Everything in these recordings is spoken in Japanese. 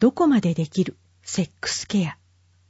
どこまでできるセックスケア。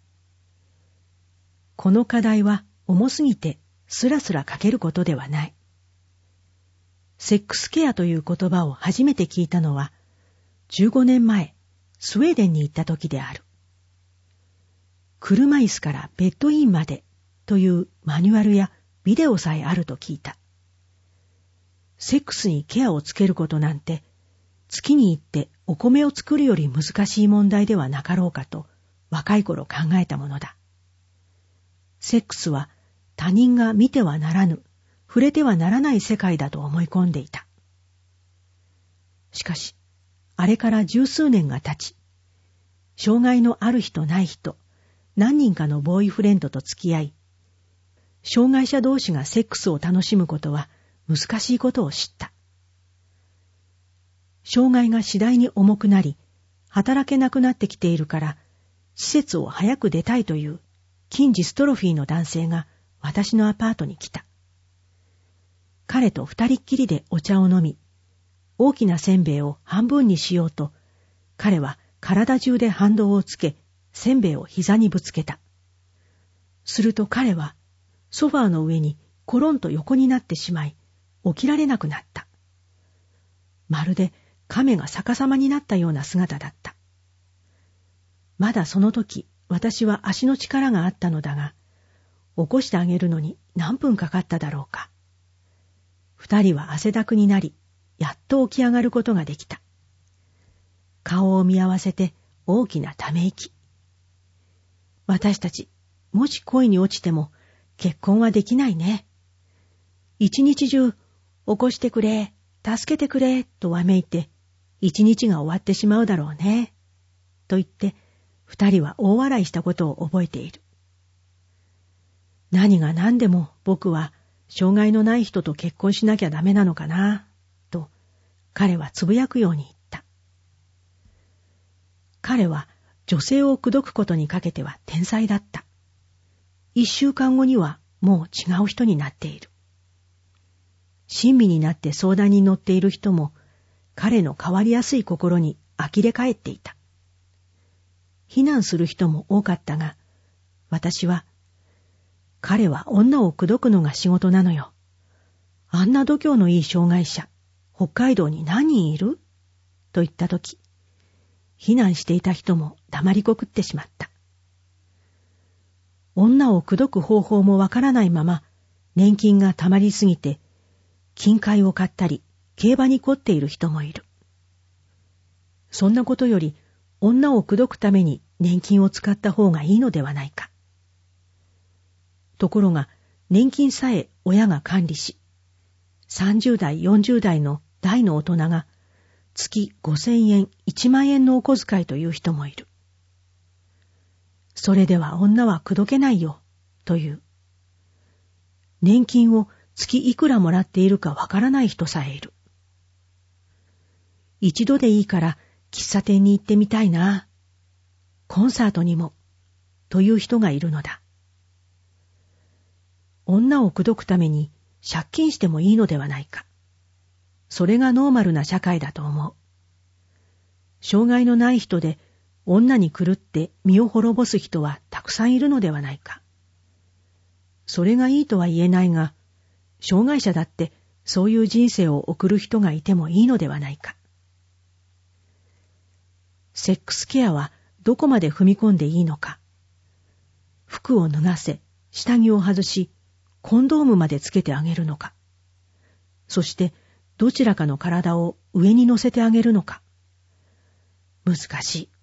この課題は重すぎてスラスラ書けることではない。セックスケアという言葉を初めて聞いたのは15年前、スウェーデンに行った時である。車椅子からベッドインまでというマニュアルやビデオさえあると聞いた。セックスにケアをつけることなんて、月に行ってお米を作るより難しい問題ではなかろうかと若い頃考えたものだ。セックスは他人が見てはならぬ、触れてはならない世界だと思い込んでいた。しかし、あれから十数年が経ち、障害のある人ない人、何人かのボーイフレンドと付き合い、障害者同士がセックスを楽しむことは難しいことを知った。障害が次第に重くなり、働けなくなってきているから、施設を早く出たいという筋ジストロフィーの男性が私のアパートに来た。彼と二人っきりでお茶を飲み、大きなせんべいを半分にしようと、彼は体中で反動をつけ、せんべいを膝にぶつけた。すると彼はソファーの上にコロンと横になってしまい、起きられなくなった。まるで亀が逆さまになったような姿だった。まだその時、私は足の力があったのだが、起こしてあげるのに何分かかっただろうか。二人は汗だくになり、やっと起き上がることができた。顔を見合わせて大きなため息。私たち、もし恋に落ちても結婚はできないね。一日中、起こしてくれ、助けてくれ、とわめいて、一日が終わってしまうだろうね。と言って、二人は大笑いしたことを覚えている。何が何でも僕は障害のない人と結婚しなきゃダメなのかな、と彼はつぶやくように言った。彼は女性を口説くことにかけては天才だった。1週間後にはもう違う人になっている。親身になって相談に乗っている人も彼の変わりやすい心に呆れ返っていた。非難する人も多かったが、私は、彼は女を口説くのが仕事なのよ。あんな度胸のいい障害者、北海道に何人いる？と言ったとき、非難していた人も黙りこくってしまった。女を口説く方法もわからないまま、年金がたまりすぎて、金塊を買ったり、競馬に凝っている人もいる。そんなことより、女を口説くために年金を使った方がいいのではないか。ところが、年金さえ親が管理し、30代、40代の大の大人が月5000円、1万円のお小遣いという人もいる。それでは女は口説けないよ、という。年金を月いくらもらっているかわからない人さえいる。一度でいいから喫茶店に行ってみたいな。コンサートにも、という人がいるのだ。女を口説くために借金してもいいのではないか。それがノーマルな社会だと思う。障害のない人で女に狂って身を滅ぼす人はたくさんいるのではないか。それがいいとは言えないが、障害者だってそういう人生を送る人がいてもいいのではないか。セックスケアはどこまで踏み込んでいいのか。服を脱がせ、下着を外し、コンドームまでつけてあげるのか。そしてどちらかの体を上に乗せてあげるのか。難しい。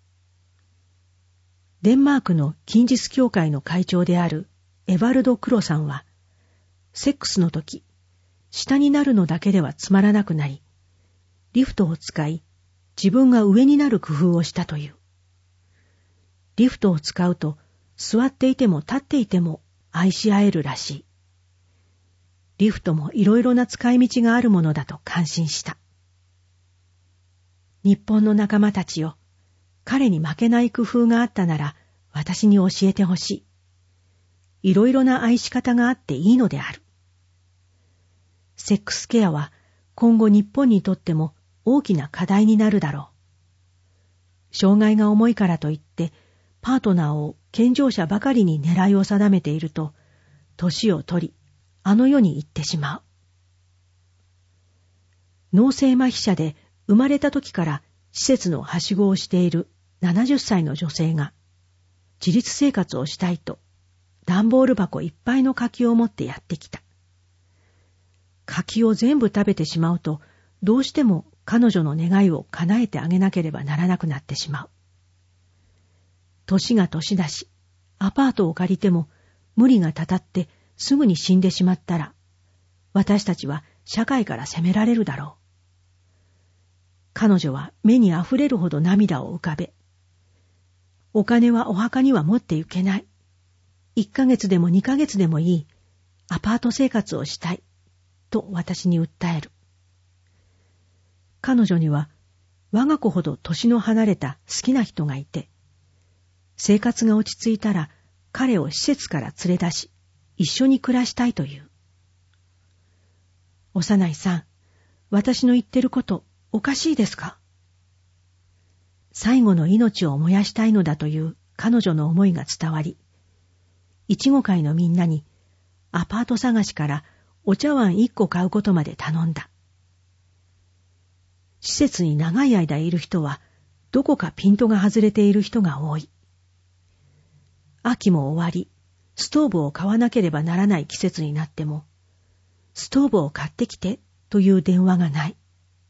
デンマークの筋ジス協会の会長であるエバルド・クロさんは、セックスの時、下になるのだけではつまらなくなり、リフトを使い、自分が上になる工夫をしたという。リフトを使うと、座っていても立っていても愛し合えるらしい。リフトもいろいろな使い道があるものだと感心した。日本の仲間たちよ、彼に負けない工夫があったなら私に教えてほしい。いろいろな愛し方があっていいのである。セックスケアは今後日本にとっても大きな課題になるだろう。 障害が重いからといって、パートナーを健常者ばかりに狙いを定めていると、年を取り、あの世に行ってしまう。脳性麻痺者で生まれた時から施設のはしごをしている70歳の女性が、自立生活をしたいと、段ボール箱いっぱいの柿を持ってやってきた。柿を全部食べてしまうと、どうしても彼女の願いを叶えてあげなければならなくなってしまう。年が年だし、アパートを借りても無理がたたってすぐに死んでしまったら、私たちは社会から責められるだろう。彼女は目にあふれるほど涙を浮かべ、お金はお墓には持って行けない。1ヶ月でも2ヶ月でもいい。アパート生活をしたい。と私に訴える。彼女には我が子ほど年の離れた好きな人がいて、生活が落ち着いたら彼を施設から連れ出し、一緒に暮らしたいという。幼いさん、私の言ってることおかしいですか？最後の命を燃やしたいのだという彼女の思いが伝わり、いちご会のみんなにアパート探しからお茶碗1個買うことまで頼んだ。施設に長い間いる人はどこかピントが外れている人が多い。秋も終わり、ストーブを買わなければならない季節になっても、ストーブを買ってきてという電話がない。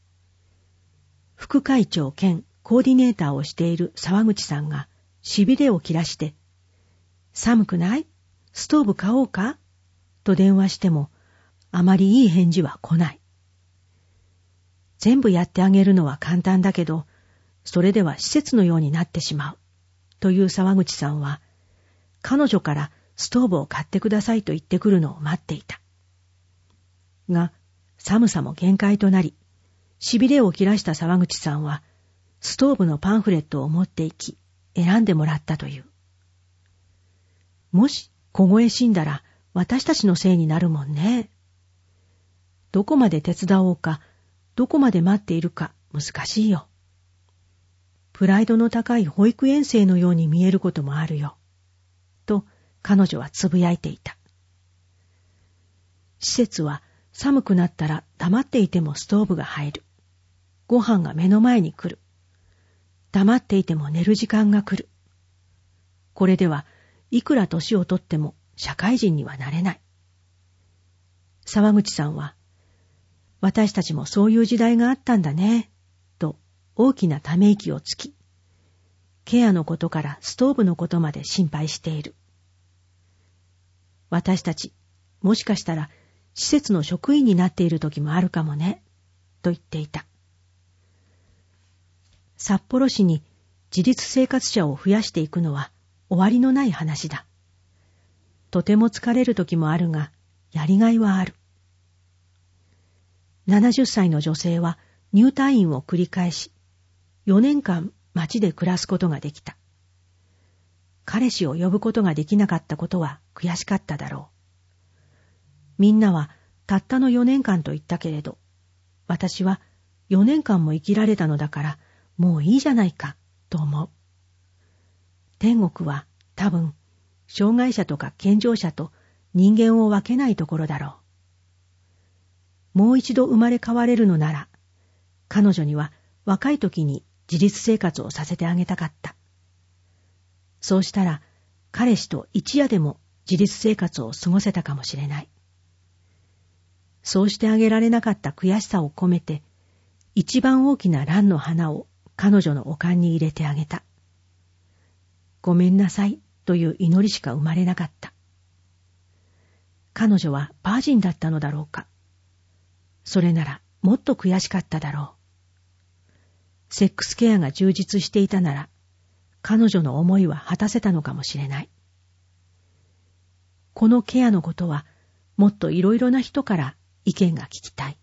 副会長兼コーディネーターをしている沢口さんがしびれを切らして、寒くない？ストーブ買おうか？と電話しても、あまりいい返事は来ない。全部やってあげるのは簡単だけど、それでは施設のようになってしまう。という沢口さんは、彼女からストーブを買ってくださいと言ってくるのを待っていた。が、寒さも限界となり、しびれを切らした沢口さんは、ストーブのパンフレットを持って行き、選んでもらったという。もし、凍え死んだら、私たちのせいになるもんね。どこまで手伝おうか、どこまで待っているか難しいよ。プライドの高い保育園生のように見えることもあるよ。と彼女はつぶやいていた。施設は寒くなったら黙っていてもストーブが入る。ご飯が目の前に来る。黙っていても寝る時間が来る。これではいくら年をとっても社会人にはなれない。沢口さんは、私たちもそういう時代があったんだね、と大きなため息をつき、ケアのことからストーブのことまで心配している。私たち、もしかしたら施設の職員になっている時もあるかもね、と言っていた。札幌市に自立生活者を増やしていくのは終わりのない話だ。とても疲れる時もあるが、やりがいはある。70歳の女性は入退院を繰り返し、4年間町で暮らすことができた。彼氏を呼ぶことができなかったことは悔しかっただろう。みんなはたったの4年間と言ったけれど、私は4年間も生きられたのだからもういいじゃないかと思う。天国は多分、障害者とか健常者と人間を分けないところだろう。もう一度生まれ変われるのなら、彼女には若い時に自立生活をさせてあげたかった。そうしたら、彼氏と一夜でも自立生活を過ごせたかもしれない。そうしてあげられなかった悔しさを込めて、一番大きな蘭の花を彼女のお棺に入れてあげた。ごめんなさいという祈りしか生まれなかった。彼女はバージンだったのだろうか。それならもっと悔しかっただろう。セックスケアが充実していたなら、彼女の思いは果たせたのかもしれない。このケアのことは、もっといろいろな人から意見が聞きたい。